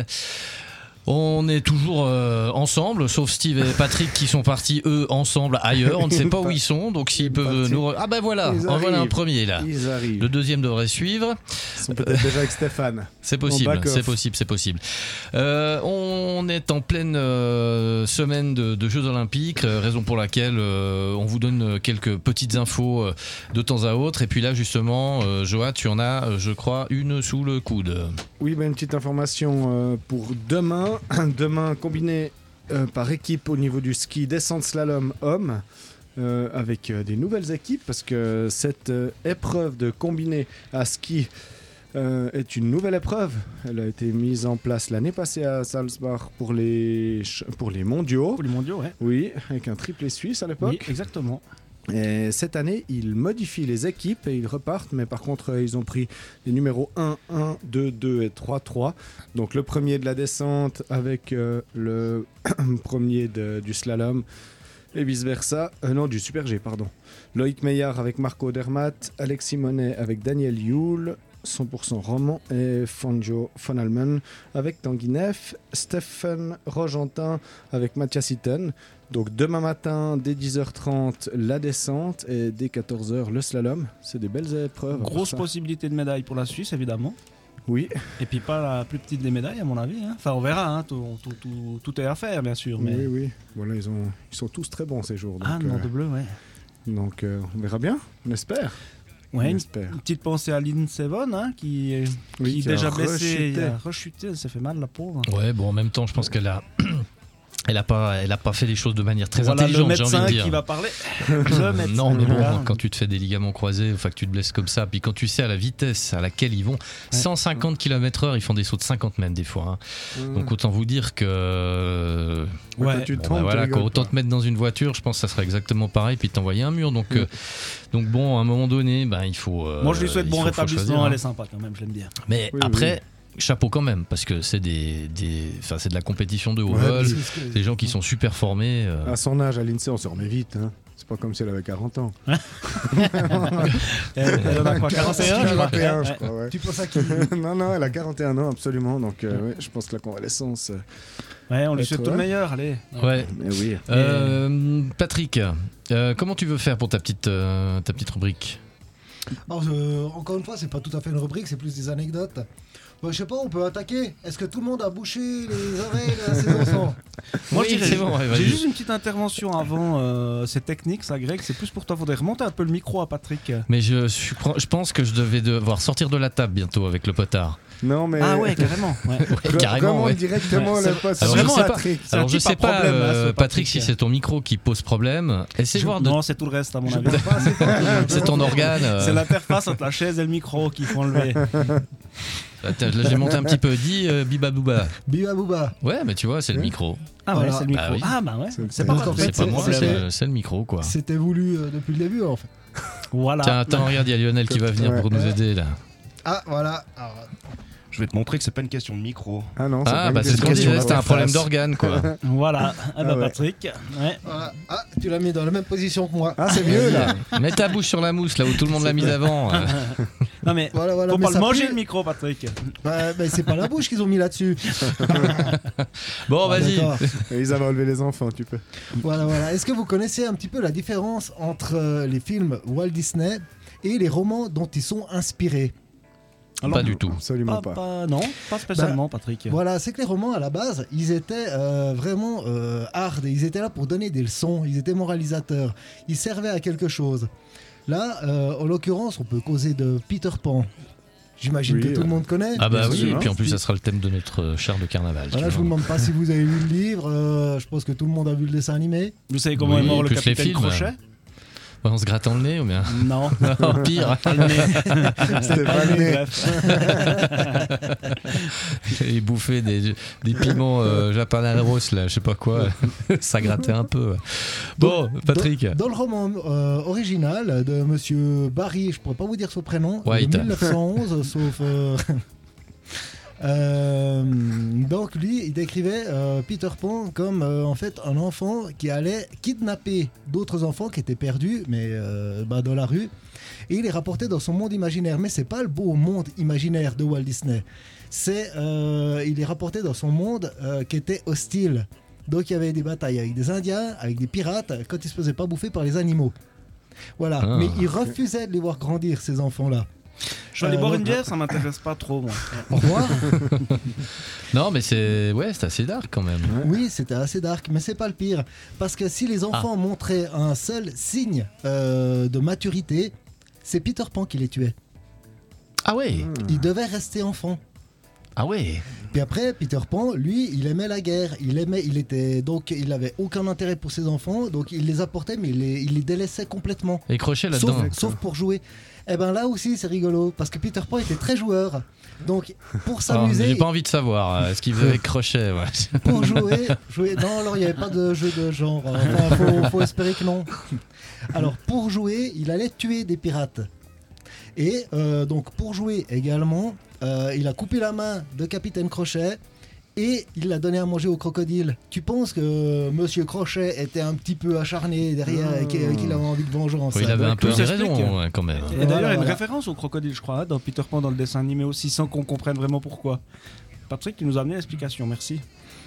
On est toujours euh, ensemble, sauf Steve et Patrick qui sont partis eux ensemble ailleurs. On ne sait pas où ils sont, donc s'ils peuvent nous. Re... Ah ben voilà, Ils en voilà un arrivent. premier là. Ils arrivent. Le deuxième devrait suivre. Ils sont peut-être déjà avec Stéphane. C'est En possible, back-off. c'est possible, c'est possible. Euh, on est en pleine euh, semaine de, de Jeux Olympiques, euh, raison pour laquelle euh, on vous donne quelques petites infos euh, de temps à autre. Et puis là, justement, euh, Joa, tu en as, euh, je crois, une sous le coude. Oui, ben, une petite information euh, pour demain. Demain, combiné euh, par équipe au niveau du ski descente slalom homme, euh, avec euh, des nouvelles équipes, parce que cette euh, épreuve de combiné à ski euh, est une nouvelle épreuve. Elle a été mise en place l'année passée à Salzburg pour les, ch- pour les mondiaux. Pour les mondiaux, ouais. Oui, avec un triplé suisse à l'époque. Oui, exactement. Et cette année, ils modifient les équipes et ils repartent, mais par contre, euh, ils ont pris les numéros un, un, deux, deux et trois, trois. Donc le premier de la descente avec euh, le premier de- du slalom et vice-versa. Euh, non, du Super G, pardon. Loïc Meillard avec Marco Dermat, Alexis Monet avec Daniel Yule, cent pour cent roman, et Fanjo von Almen avec Tanguy Neff, Stephen Rogentin avec Mathias Itten. Donc demain matin, dès dix heures trente, la descente et dès quatorze heures, le slalom. C'est des belles épreuves. Grosse ça. possibilité de médaille pour la Suisse, évidemment. Oui. Et puis pas la plus petite des médailles, à mon avis. hein. Enfin, on verra. hein. Tout, tout- tout- tout est à faire, bien sûr. Mais... Oui, oui. Voilà, ils, ont, ils sont tous très bons ces jours. Donc, Ah, non, de bleu, ouais. Donc euh, on verra bien, on espère. Ouais, on une, espère. une petite pensée à Lynn Sevon, hein, qui est Oui, qui qui est a déjà blessée, rechuté. il a rechuté, elle s'est fait mal, la pauvre. Ouais, bon, en même temps, je pense qu'elle a. Elle a pas, elle a pas fait les choses de manière très Voilà intelligente, le j'ai envie médecin de dire. qui va parler. Le médecin. Non, mais bon, Voilà. quand tu te fais des ligaments croisés, enfin que tu te blesses comme ça, puis quand tu sais à la vitesse à laquelle ils vont, cent cinquante kilomètres heure, ils font des sauts de cinquante mètres des fois. hein. Mmh. Donc autant vous dire que. Ouais, quand tu Bon, tombes, bah tu voilà, rigoles quoi, autant pas. te mettre dans une voiture, je pense que ça serait exactement pareil, puis t'envoyer un mur. Donc, Mmh. euh, donc bon, à un moment donné, ben, il faut. euh, Moi, je lui souhaite il bon faut- faut rétablissement, choisir, hein. elle est sympa quand même, je l'aime bien. Mais Oui, après, chapeau quand même, parce que c'est des, des, enfin, c'est de la compétition de haut Ouais, vol, puis c'est ce que- des gens qui sont super formés. euh. À son âge, à l'INSEE, on se remet vite. Hein. C'est pas comme si elle avait quarante ans. Elle- elle en a quoi, quarante et un, je crois. quarante et un, je Ouais. crois, ouais. Tu penses à qui? Non, non, elle a quarante et un ans, absolument. Donc, euh, ouais, je pense que la convalescence. euh, Ouais, on lui être- souhaite tout le ouais. meilleur, allez. Ouais. Mais oui. Euh, Patrick, euh, comment tu veux faire pour ta petite, euh, ta petite rubrique? Alors, euh, encore une fois, c'est pas tout à fait une rubrique, c'est plus des anecdotes. Bon, je sais pas, on peut attaquer. Est-ce que tout le monde a bouché les oreilles de la saison sans? Moi, Oui, je dirais, c'est bon, ouais, j'ai vas-y. juste une petite intervention avant. Euh, c'est technique, ça, Greg. C'est plus pour toi. Faudrait remonter un peu le micro à Patrick. Mais je, suis, je pense que je devais devoir sortir de la table bientôt avec le potard. Non, mais. Ah ouais, carrément. Ouais. Ouais, carrément, Vraiment ouais. directement, Ouais, le c'est- poste. Alors, vraiment je sais un pas, trick. C'est un alors, je type à sais pas problème, hein, euh, ce Patrick, Patrick. si c'est ton micro qui pose problème. Essaie de voir de. Non, c'est tout le reste, à mon Je avis. pense pas, c'est pas- C'est ton organe. euh. C'est l'interface entre la chaise et le micro qu'il faut enlever. Attends, là, j'ai monté un petit peu. Dis euh, Biba Bouba. Biba Bouba. Ouais, mais tu vois, c'est le micro. Ah ouais, Voilà. c'est le micro. Bah oui. Ah bah ouais. C'est- C'est pas Donc, en Patrick. fait, C'est pas c'est- moi, c'est- c'est le, c'est le micro, quoi. C'était voulu euh, depuis le début, en fait. Voilà. Tiens, attends, regarde, il y a Lionel qui va venir Ouais. pour nous aider là. Ah, voilà. Alors, Je vais te montrer que c'est pas une question de micro. Ah non, c'est pas Ah, une bah c'est ce question qu'on de disait, c'était un interface. problème d'organe, quoi. Voilà. Ah bah Ah ouais. Patrick. Ouais. voilà. Ah, tu l'as mis dans la même position que moi. Ah, c'est mieux là. Mets ta bouche sur la mousse, là où tout le monde l'a mise avant. euh. Non mais. Voilà, voilà. Faut mais pas le ça manger pue. le micro, Patrick. Bah, bah, c'est pas la bouche qu'ils ont mis là-dessus. Bon, Ah, vas-y. d'accord. Et ils avaient enlevé les enfants, tu peux. Voilà, voilà. Est-ce que vous connaissez un petit peu la différence entre euh, les films Walt Disney et les romans dont ils sont inspirés? Pas du tout. Absolument Pas, pas. pas- non, pas spécialement, Patrick. Voilà, c'est que les romans à la base, ils étaient euh, vraiment euh, hard, ils étaient là pour donner des leçons, ils étaient moralisateurs, ils servaient à quelque chose. Là, euh, en l'occurrence, on peut causer de Peter Pan. J'imagine Oui, que tout euh, le monde connaît. Ah bah Bien oui, sûr, et puis hein. en plus ça sera le thème de notre euh, char de carnaval. Voilà, tu je vous vois. demande pas si vous avez vu le livre, euh, je pense que tout le monde a vu le dessin animé. Vous savez comment Oui, est mort le plus les capitaine films. Crochet Ouais, en se grattant le nez ou bien Non. Non, pire. Pas le nez. C'était Pas pas le le nez, nez. bref. Il bouffait des, des piments euh, japonaros, là, je sais pas quoi. Ça grattait un peu. Bon, Patrick. Dans, dans le roman euh, original de Monsieur Barry, je pourrais pas vous dire son prénom, White. de mille neuf cent onze, sauf. euh, Euh, donc lui, il décrivait euh, Peter Pan comme euh, en fait un enfant qui allait kidnapper d'autres enfants qui étaient perdus, mais euh, bah, dans la rue, et il les rapportait dans son monde imaginaire. Mais c'est pas le beau monde imaginaire de Walt Disney. C'est, euh, il les rapportait dans son monde euh, qui était hostile. Donc il y avait des batailles avec des Indiens, avec des pirates, quand ils se faisaient pas bouffer par les animaux. Voilà. Ah. Mais il refusait de les voir grandir, ces enfants-là. Je vais aller Euh, boire donc- une bière, ça m'intéresse pas trop, moi. Au revoir. Non, mais c'est ouais, c'est assez dark quand même. Oui, c'était assez dark, mais c'est pas le pire. Parce que si les enfants montraient un seul signe euh, de maturité, c'est Peter Pan qui les tuait. Ah ouais. Il devait rester enfant. Ah ouais. Puis après, Peter Pan, lui, il aimait la guerre. Il aimait, il était donc, il avait aucun intérêt pour ses enfants, donc il les apportait, mais il les, il les délaissait complètement. Et Crochet Sauf, là-dedans. sauf pour jouer. Et ben là aussi, c'est rigolo, parce que Peter Pan était très joueur. Donc pour Oh, s'amuser, j'ai pas envie de savoir euh, ce qu'il faisait avec Crochet. Ouais. pour jouer, jouer. Non, alors il n'y avait pas de jeu de genre. Enfin, faut, faut espérer que non. Alors pour jouer, il allait tuer des pirates. Et euh, donc pour jouer également, euh, il a coupé la main de Capitaine Crochet et il l'a donné à manger au crocodile. Tu penses que Monsieur Crochet était un petit peu acharné derrière et qu'il qu'il avait envie de vengeance? Oh, il avait un peu Tout s'explique. raison ouais, quand même. Et d'ailleurs, il y a Voilà, une voilà. référence au crocodile, je crois, hein, dans Peter Pan, dans le dessin animé aussi, sans qu'on comprenne vraiment pourquoi. Patrick, tu nous as amené l'explication, merci.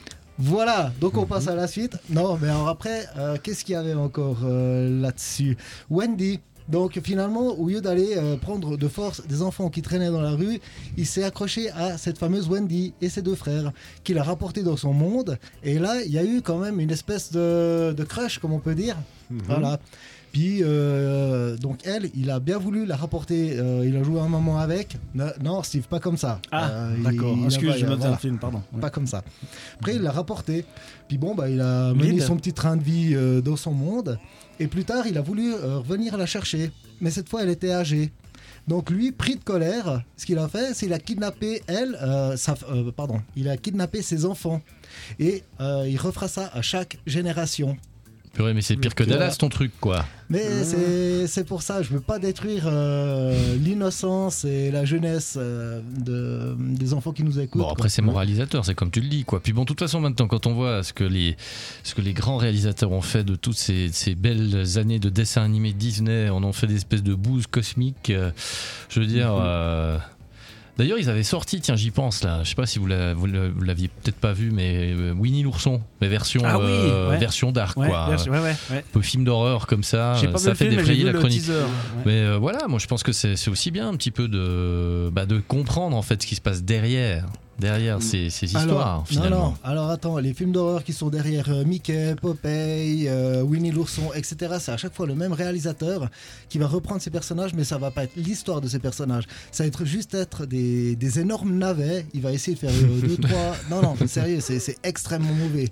Voilà, donc on passe à la suite. Non, mais alors après, euh, qu'est-ce qu'il y avait encore euh, là-dessus? Wendy. Donc finalement, au lieu d'aller euh, prendre de force des enfants qui traînaient dans la rue, il s'est accroché à cette fameuse Wendy et ses deux frères, qu'il a rapporté dans son monde. Et là, il y a eu quand même une espèce de, de crush, comme on peut dire. Mhm. Voilà. Puis, euh, donc elle, il a bien voulu la rapporter. euh, il a joué un moment avec. Non, non, Steve, pas comme ça. Ah, Euh, il- d'accord. il a Excuse, pas- je me voilà. un film, pardon. Ouais. Pas comme ça. Après, il l'a rapporté. Puis bon, bah, il a mené Vide. son petit train de vie euh, dans son monde. Et plus tard, il a voulu euh, revenir la chercher. Mais cette fois, elle était âgée. Donc lui, pris de colère, ce qu'il a fait, c'est qu'il a kidnappé elle, euh, sa, euh, pardon, il a kidnappé ses enfants. Et euh, il refera ça à chaque génération. Purée, mais c'est pire que Voilà. Dallas ton truc quoi. Mais c'est- c'est pour ça, je veux pas détruire euh, l'innocence et la jeunesse euh, de, des enfants qui nous écoutent. Bon, après, quoi. c'est moralisateur, c'est comme tu le dis, quoi. Puis bon, de toute façon, maintenant, quand on voit ce que les, ce que les grands réalisateurs ont fait de toutes ces, ces belles années de dessins animés Disney, on en fait des espèces de bouses cosmiques. euh, je veux dire. euh, D'ailleurs, ils avaient sorti, tiens, j'y pense là. Je sais pas si vous la- vous le- vous l'aviez peut-être pas vu, mais euh, Winnie l'ourson, mais version, Ah oui, euh, ouais. version dark, Ouais, quoi. version- ouais, ouais, ouais. Un peu film d'horreur comme ça. J'ai pas vu ça le fait film, mais j'ai défrayer vu la le chronique. teaser, ouais. Mais euh, voilà, moi je pense que c'est c'est aussi bien un petit peu de, bah, de comprendre en fait ce qui se passe derrière, derrière ces, ces histoires Alors, finalement. Non, non. Alors attends, les films d'horreur qui sont derrière euh, Mickey, Popeye, euh, Winnie l'ourson, et cetera. C'est à chaque fois le même réalisateur qui va reprendre ces personnages, mais ça va pas être l'histoire de ces personnages. Ça va être juste être des, des énormes navets. Il va essayer de faire euh, deux, trois. Non, non, mais sérieux, c'est c'est extrêmement mauvais.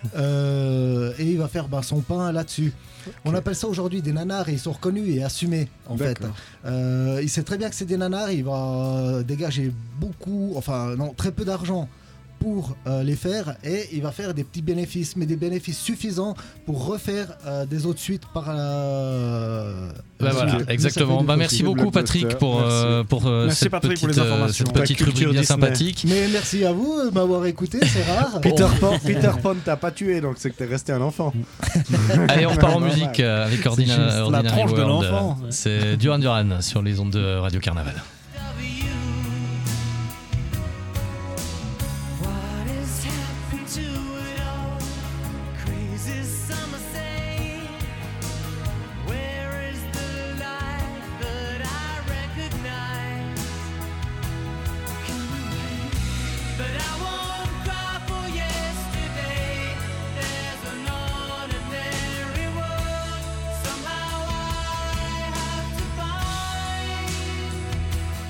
Euh, et il va faire ben, son pain là-dessus. On appelle ça aujourd'hui des nanars et ils sont reconnus et assumés en fait. D'accord. Euh, il sait très bien que c'est des nanars, il va dégager beaucoup, enfin non, très peu d'argent pour euh, les faire et il va faire des petits bénéfices, mais des bénéfices suffisants pour refaire euh, des autres suites par la. Bah la voilà, suite. exactement. Ça fait Bah du merci profit. beaucoup Patrick pour, euh, pour euh, Merci, cette, Patrick, petite, pour les euh, informations. cette Ta petite culture rubrique bien Disney. sympathique. Mais merci à vous de m'avoir écouté, c'est rare. Peter Pan, Peter Pan t'a pas tué, donc c'est que t'es resté un enfant. Allez, on repart en Normal. musique euh, avec C'est Ordina- juste la Ordinary tranche de World. l'enfant. C'est Duran Duran sur les ondes de Radio Carnaval. What has happened to it all? Crazy summer say, where is the life that I recognize? But I won't cry for yesterday. There's an ordinary world. Somehow I have to find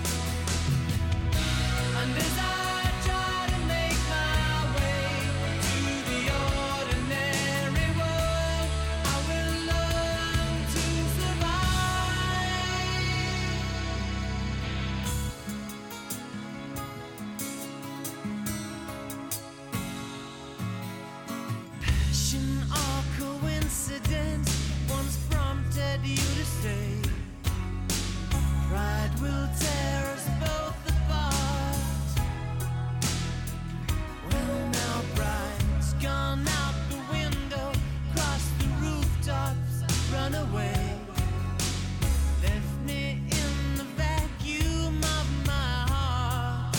run away. Left me in the vacuum of my heart.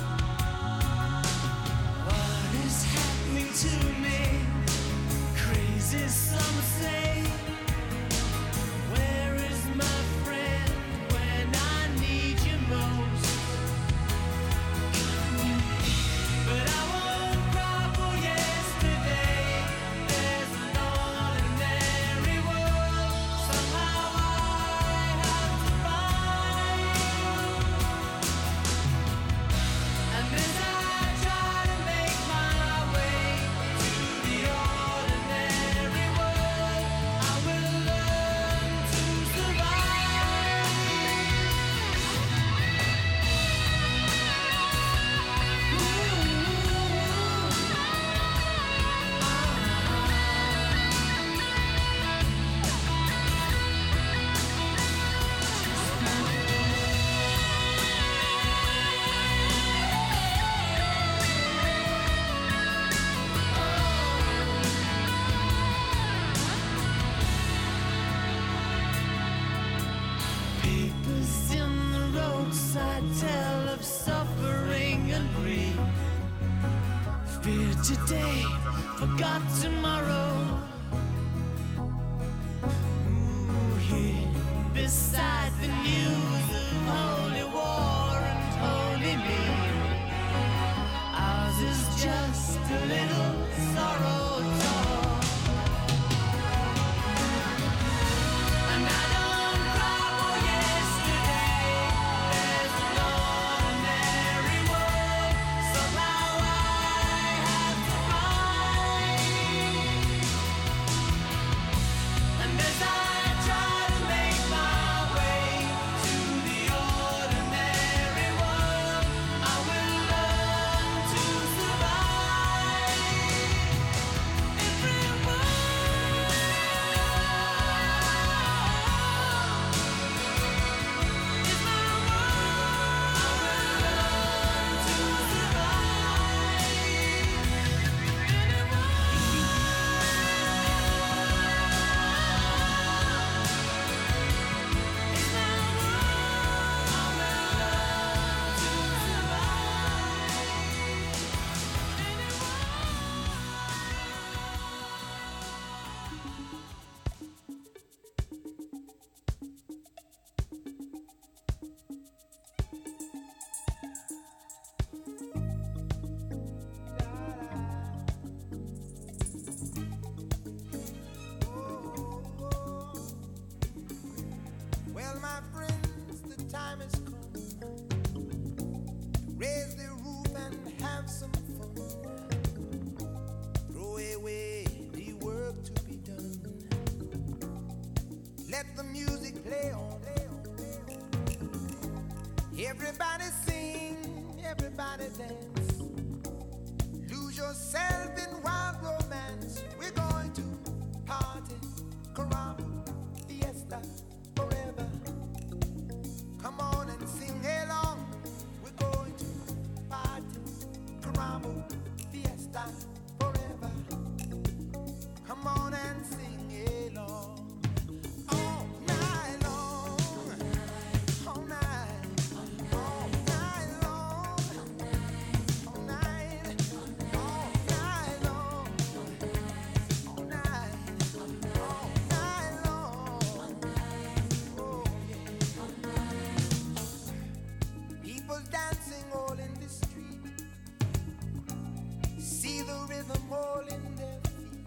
What is happening to me? Crazy, some say. Where is my friend when I need you most? But I won't cry for yesterday. There's an ordinary world somehow I have to find. And as I try to make my way to the ordinary world, I will learn to survive. Papers in the roadside tell of suffering and grief. Fear today, forgot tomorrow. Ooh, here beside the news of holy war and holy me. Ours is just a little sorrow talk. And I don't cry for yesterday. There's an ordinary world somehow I have to find. And as I try to make my way to the ordinary world, I will learn to survive. Well, my friends, the time has come. Raise the roof and have some fun. Throw away the work to be done. Let the music play on. Everybody sing, everybody dance. Lose yourself in wild romance. We're going to party, caramba, fiesta, forever. Come on and sing along. We're going to party, caramba, fiesta, forever. Come on and sing along. All night long, all night, all night long, all night, all night long, all night, all night long. Oh yeah. People dancing all in the street. See the rhythm all in their feet.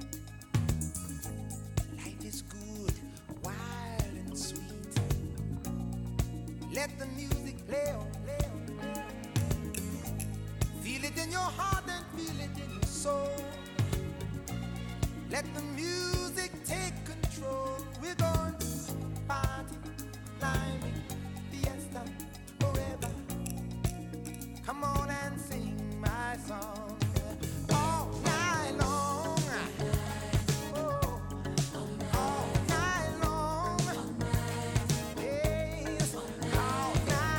Life is good, wild and sweet. Let the music play on, play on, play on. Feel it in your heart and feel it in your soul. Let the music take control. We're going to party, climbing, fiesta, forever. Come on and sing my song. All night long. Oh, all night long. Yes, all night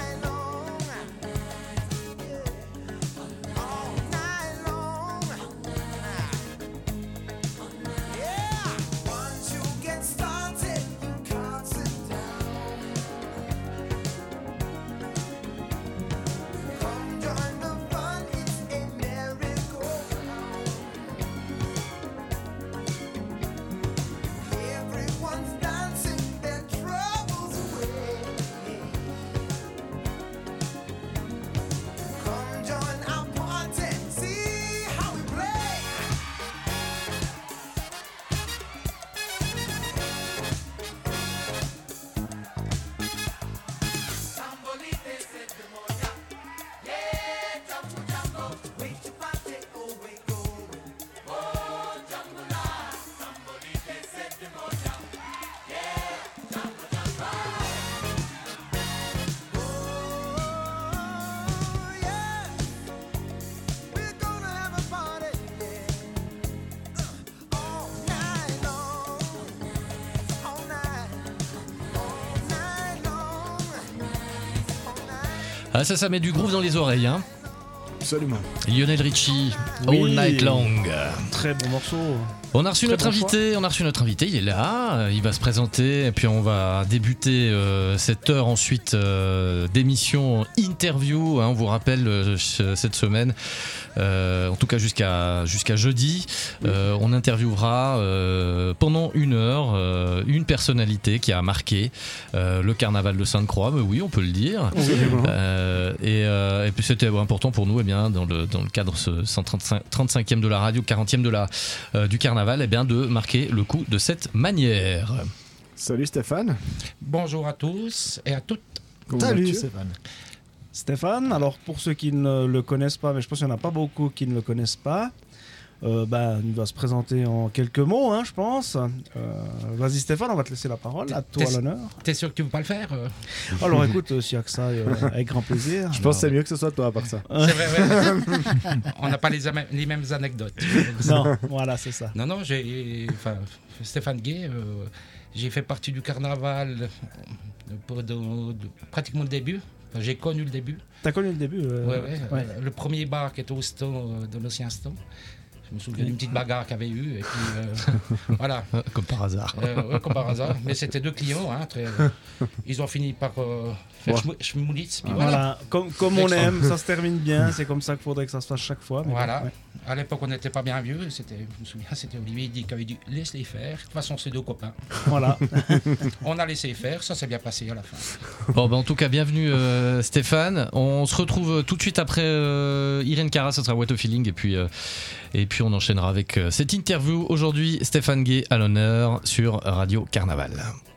Ah, ça, ça met du groove dans les oreilles, hein. Absolument. Lionel Richie, Oui. All Night Long. Très bon morceau. On a reçu Très notre bon invité, on a reçu notre invité, il est là, il va se présenter et puis on va débuter euh, cette heure ensuite euh, d'émission interview. Hein, on vous rappelle euh, cette semaine, euh, en tout cas jusqu'à jusqu'à jeudi, euh, on interviewera euh, pendant une heure euh, une personnalité qui a marqué euh, le carnaval de Sainte-Croix. Mais oui, on peut le dire. Absolument. Euh, et, euh, et puis c'était important pour nous, eh bien, dans le dans le cadre ce cent trente-cinquième de la radio, quarantième de la euh, du carnaval. Eh bien, de marquer le coup de cette manière. Salut Stéphane. Bonjour à tous et à toutes. Comment Salut vas-tu Stéphane. Stéphane, alors pour ceux qui ne le connaissent pas, mais je pense qu'il n'y en a pas beaucoup qui ne le connaissent pas, euh, bah, il va se présenter en quelques mots, hein, je pense. Euh, vas-y Stéphane, on va te laisser la parole, à toi T'es- l'honneur. T'es sûr que tu veux pas le faire euh Alors écoute, euh, s'il y a que ça, euh, avec grand plaisir. Je pense que c'est mieux que ce soit toi à part ça. C'est vrai, ouais. On n'a pas les, ama- les mêmes anecdotes. Non, voilà, c'est ça. Non, non, j'ai. Enfin, Stéphane Gay, euh, j'ai fait partie du carnaval euh, pour de- de- pratiquement le début. Enfin, j'ai connu le début. T'as connu le début euh, Ouais, ouais, ouais. euh, Le premier bar qui était au stand, euh, de l'ancien stand. Je me souviens d'une petite bagarre qu'il y avait eu. Et puis, euh, voilà. Comme par hasard. Euh, ouais, comme par hasard. Mais c'était deux clients. Hein, très, euh, ils ont fini par euh, faire Ouais. schmou- schmoulitz. puis Voilà, voilà. comme, comme on aime, ça se termine bien, c'est comme ça qu'il faudrait que ça se fasse chaque fois. mais Voilà. bon, ouais. À l'époque, on n'était pas bien vieux. C'était, je me souviens, c'était Olivier il dit qu'il avait dit laisse-les faire. De toute façon, c'est deux copains. Voilà. On a laissé faire. Ça s'est bien passé à la fin. Bon, ben, en tout cas, bienvenue euh, Stéphane. On se retrouve tout de suite après euh, Irène Cara, ça sera What a Feeling. Et puis, euh, et puis on enchaînera avec euh, cette interview. Aujourd'hui, Stéphane Gay à l'honneur sur Radio Carnaval.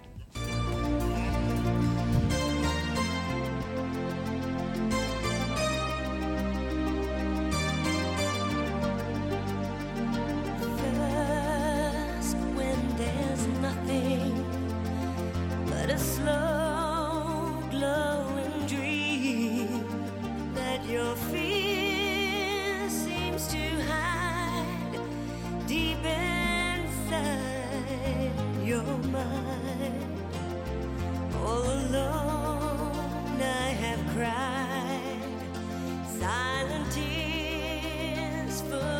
First, when there's nothing but a slow glowing dream that your fear seems to hide deep inside your mind. All alone I have cried silent tears full